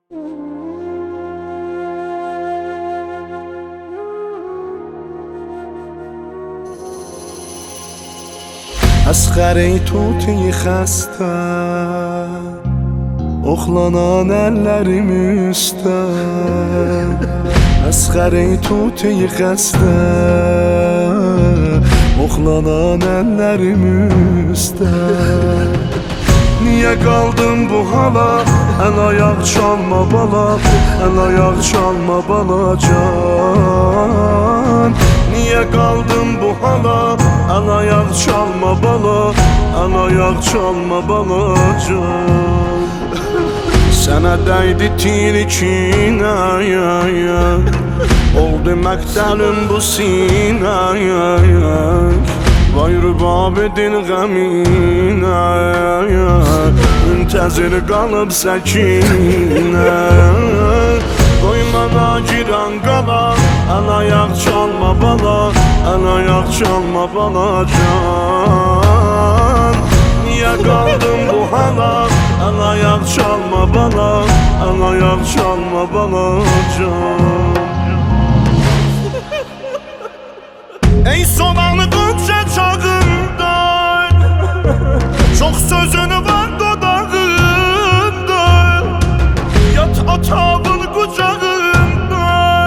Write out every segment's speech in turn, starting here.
Əsğər ey tuti xəstə, oxlanan əllərim üstə. Əsğər ey tuti xəstə, oxlanan əllərim üstə. Niyə qaldım bu hala, əl ayaq çalma bala, əl ayaq çalma balacan. Niyə qaldım bu hala, əl ayaq çalma bala, əl ayaq çalma balacan. Sənə dəydi tirikinə, oldu məqtəlim bu sinə. Vay rübab edin qəminə, müntəzir qalıb səkinə. Qoymana girən qala, əl ayaq çalma bala, əl ayaq çalma balacan. Niyə qaldım bu hala, əl ayaq çalma bala, əl ayaq çalma balacan. Ey soğanı qonca çağında, çox sözünü var dodağında. Yat otağın qucağında,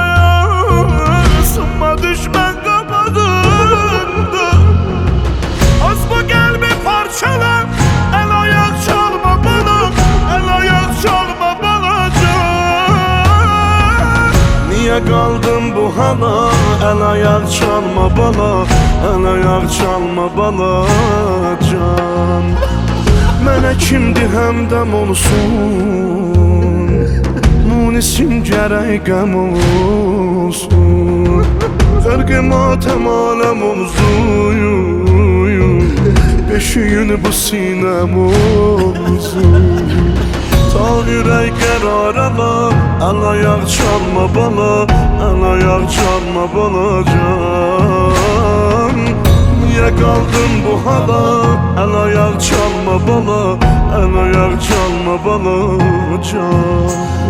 sınma düşmən qabağında. Az bu qəlbi parçala, əl ayaq çalma bana, əl ayaq çalma balacan. Niyə qaldım bu hala, əl ayaq çalma bala, əl ayaq çalma balacan. Mənə kimdir həmdəm olsun, munisim gərək qəm olsun. Qərqi matəm aləm olsun, beşiyin bu sinəm olsun. Ta ürək qərar ala, əl ayaq çalma bala, əl ayaq çalma balacan. Niyə qaldım bu hala, əl ayaq çalma bala, əl ayaq çalma balacan.